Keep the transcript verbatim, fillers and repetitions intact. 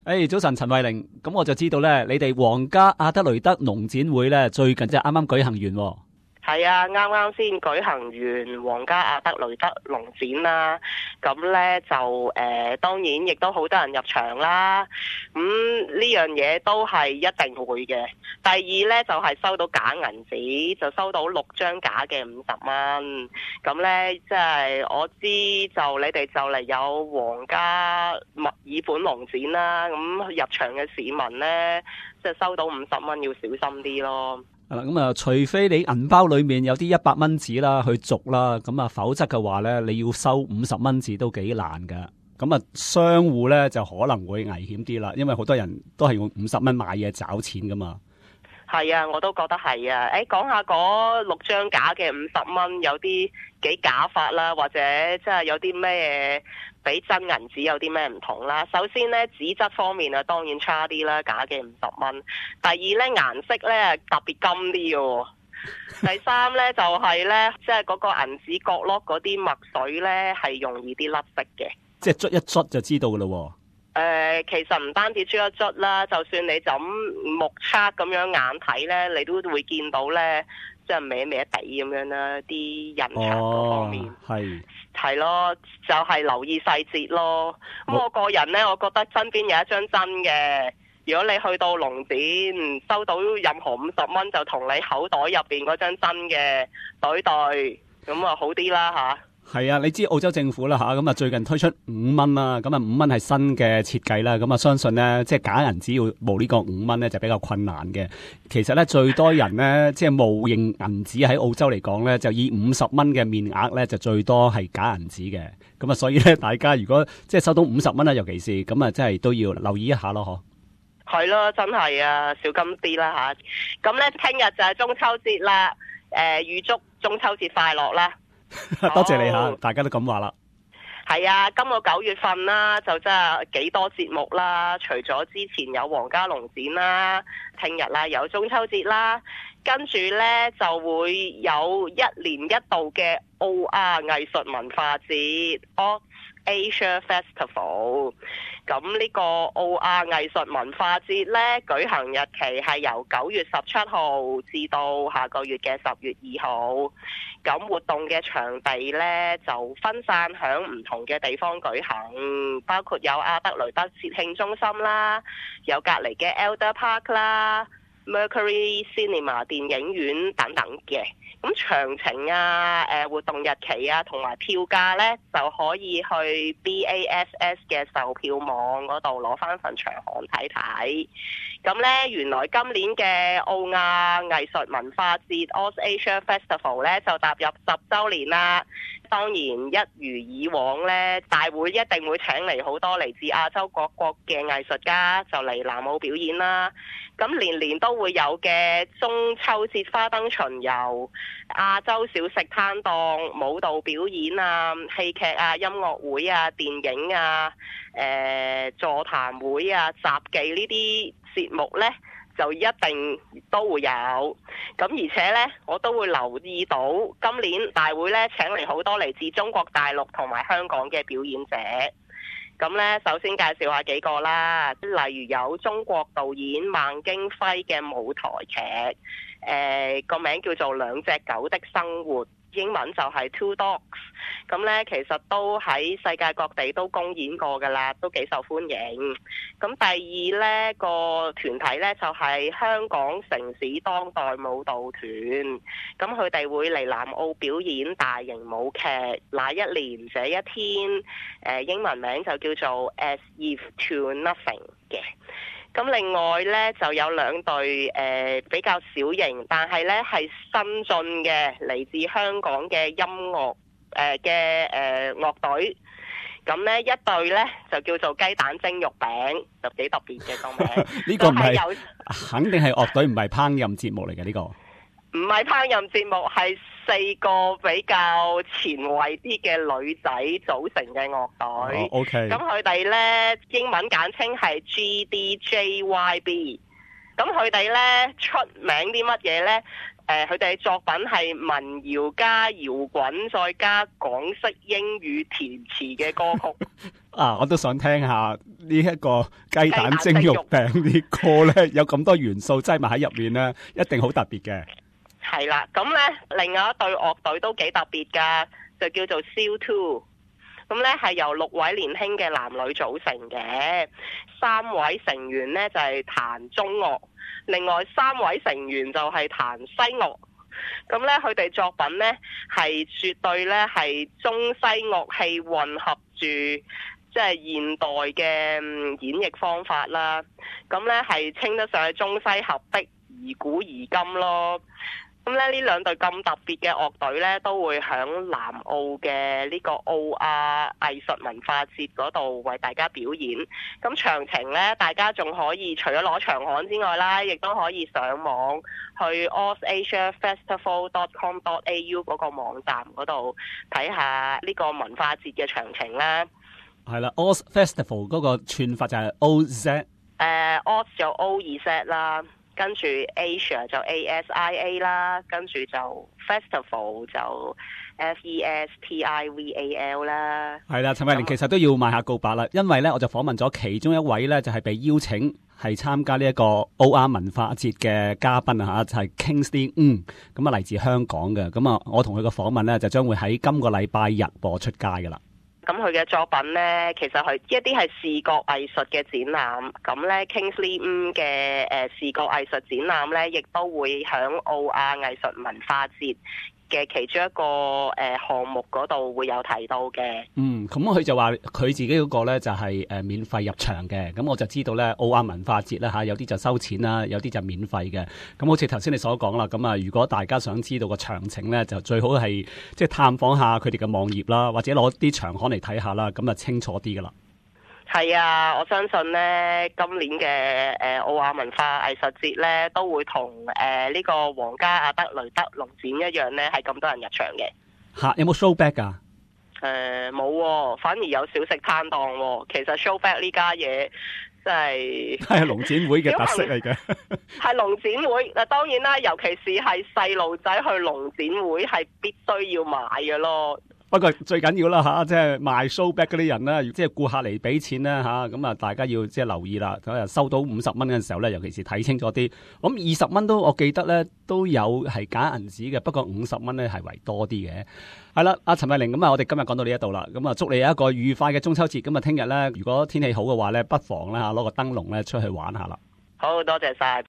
誒，早晨，陳慧玲，咁我就知道咧，你哋皇家阿德雷德農展會咧，最近即係啱啱舉行完喎。 係啊，啱啱先舉行完皇家阿德雷德農展啦，咁呢就誒、呃、當然亦都好多人入場啦，咁呢樣嘢都係一定會嘅。第二呢，就係、是、收到假銀紙，就收到六張假嘅五十蚊，咁呢，即係我知就你哋就嚟有皇家墨爾本農展啦，咁入場嘅市民呢，即係收到五十蚊要小心啲咯。 咁啊，除非你銀包裏面有啲一百蚊紙啦，去續啦，咁啊，否則嘅話咧，你要收五十蚊紙都幾難噶。咁啊，商戶咧就可能會危險啲啦，因為好多人都係用五十蚊買嘢找錢噶嘛。 係啊，我都覺得係啊。誒，講下嗰六張假嘅五十蚊有啲幾假法啦，或者即係有啲咩比真銀紙有啲咩唔同啦。首先呢，紙質方面啊，當然差啲啦，假嘅五十蚊。第二呢，顏色呢特別金啲嘅。第三呢，就係呢，即係嗰個銀紙角落嗰啲墨水呢，係容易啲甩色嘅。 即係捽一捽就知道噶咯。 誒、呃，其實唔單止捽一捽啦，就算你就咁目測咁樣眼睇咧，你都會見到咧，即係歪歪地咁樣啦，啲印刷嗰方面係係、哦、咯，就係、是、留意細節咯。咁我，我個人咧，我覺得身邊有一張真嘅。如果你去到農展收到任何五十蚊，就同你口袋入邊嗰張真嘅對對，咁啊好啲啦吓。 係啊，你知澳洲政府啦吓，咁啊最近推出五蚊啦，咁啊五蚊係新嘅設計啦，咁啊相信咧即係假銀紙要冒呢個五蚊咧就比較困難嘅。其實咧最多人咧即係冒認銀紙喺澳洲嚟講咧，就以五十蚊嘅面額咧就最多係假銀紙嘅。咁啊所以咧大家如果即係收到五十蚊啦，尤其是咁啊真係都要留意一下咯，嗬。 係咯，真係啊，小心啲啦吓。咁咧聽日就係中秋節啦，誒、呃、預祝中秋節快樂啦！ 多謝你吓，大家都咁話啦。 係啊，今個九月份啦，就真係幾多節目啦。除咗之前有皇家農展啦，聽日啦有中秋節啦，跟住呢就會有一年一度嘅澳亞藝術文化節 Asia Festival。咁呢個澳亞藝術文化節呢，舉行日期係由九月十七號至到下個月嘅十月二號。咁活動嘅場地呢，就分散響唔同嘅地方舉行，包括有阿德雷德節慶中心啦，有隔離嘅 Elder Park 啦、Mercury Cinema 電影院等等嘅。咁詳情啊、誒活動日期啊同埋票價呢，就可以去 B A S S 嘅售票網嗰度攞翻份場刊睇睇。咁呢，原來今年嘅澳亞藝術文化節 Ausasia Festival 呢，就踏入十週年啦。當然一如以往呢，大會一定會請嚟好多嚟自亞洲各國嘅藝術家，就嚟南澳表演啦。咁年年都會有嘅中秋節花燈巡遊、亞洲小食攤檔、舞蹈表演啊、戲劇啊、音樂會啊、電影啊、誒、呃、座談會啊、雜技呢啲節目呢，就一定都會有。咁而且呢，我都會留意到今年大會呢請嚟好多嚟自中國大陸同埋香港嘅表演者。咁呢，首先介紹下幾個啦，例如有中國導演孟京輝嘅舞台劇，誒、呃、個名叫做《兩隻狗的生活》，英文就係 Two Dogs。咁呢，其實都喺世界各地都公演過㗎啦，都幾受歡迎。咁第二呢個團體呢，就係香港城市當代舞蹈團，咁佢哋會嚟南澳表演大型舞劇《那一年這一天》，誒英文名就叫做 As If to Nothing 嘅。咁另外呢，就有兩隊誒、呃、比較小型，但係呢係新進嘅嚟自香港嘅音樂誒嘅誒樂隊。咁呢一隊呢，就叫做雞蛋蒸肉餅，就幾特別嘅個名。 呢個唔係肯定係樂隊，唔係烹飪節目嚟嘅呢個。 唔係烹飪節目，係四個比較前衛啲嘅女仔組成嘅樂隊。 哦，OK。咁佢哋呢，英文簡稱係 G D J Y B。咁佢哋呢，出名啲乜嘢呢？誒、 誒佢哋作品係民謠加搖滾再加港式英語填詞嘅歌曲。 啊！我都想聽下呢一個雞蛋蒸肉餅啲歌咧，有咁多元素擠埋喺入面咧，一定好特別嘅。 係啦，咁咧另外一隊樂隊都幾特別㗎，就叫做 Seal Two。咁咧係由六位年輕嘅男女組成嘅，三位成員咧就係彈中樂，另外三位成員就係彈西樂。咁咧佢哋作品咧係絕對咧係中西樂器混合住，即係現代嘅演繹方法啦。咁咧係稱得上係中西合璧，宜古宜今咯。咁咧呢兩隊咁特別嘅樂隊咧，都會響南澳嘅呢個澳亞藝術文化節嗰度為大家表演。咁詳情咧，大家仲可以除咗攞場刊之外啦，亦都可以上網去 aus asia festival dot com dot a u 嗰個網站嗰度睇下呢個文化節嘅詳情啦。 係啦 ，aus festival 嗰個串法就係 O Z， 誒 aus 就 O 二 Z 啦。跟住 Asia 就 A S I A 啦，跟住就 Festival 就 F E S T I V A L 啦。係啦，陳慧玲其實都要賣下告白啦，因為咧我就訪問咗其中一位咧就係、是、被邀請係參加呢一個澳亞文化節嘅嘉賓啊嚇，就係、是、Kingsley Ng，咁啊嚟自香港嘅，咁啊我同佢嘅訪問咧就將會喺今個禮拜日播出街噶啦。 咁佢嘅作品呢，其實係一啲係視覺藝術嘅展覽。咁呢 Kingsley Ng 嘅誒視覺藝術展覽呢，亦都會響澳亞藝術文化節嘅其中一個誒項目嗰度會有提到嘅。嗯， 咁佢就話佢自己嗰個咧就係誒免費入場嘅。咁我就知道咧澳亞文化節咧嚇有啲就收錢啦，有啲就免費嘅。咁好似頭先你所講啦，咁啊如果大家想知道個詳情咧，就最好係即係探訪下佢哋嘅網頁啦，或者攞啲場刊嚟睇下啦，咁啊清楚啲噶啦。 係啊，我相信呢今年嘅誒澳亞文化藝術節呢，都會同誒呢個皇家阿德雷德龍展一樣呢，係咁多人入場嘅。 嚇，有冇 showback 㗎？ 誒冇喎，反而有小食攤檔喎。其實 showback 呢家嘢真係係龍展會嘅特色嚟嘅。 係龍展會嗱，當然啦，尤其是係細路仔去龍展會係必須要買嘅咯。 不過最緊要啦嚇，即係賣 showback 嗰啲人咧，即係顧客嚟俾錢咧嚇，咁啊大家要即係留意啦。咁啊收到五十蚊嘅時候咧，尤其是睇清楚啲。咁二十蚊都我記得咧都有係假銀紙嘅，不過五十蚊咧係為多啲嘅。係啦，阿陳慧玲，咁啊我哋今日講到呢一度啦。咁啊祝你有一個愉快嘅中秋節。咁啊聽日咧，如果天氣好嘅話咧，不妨咧嚇攞個燈籠咧出去玩下啦。 好多謝晒。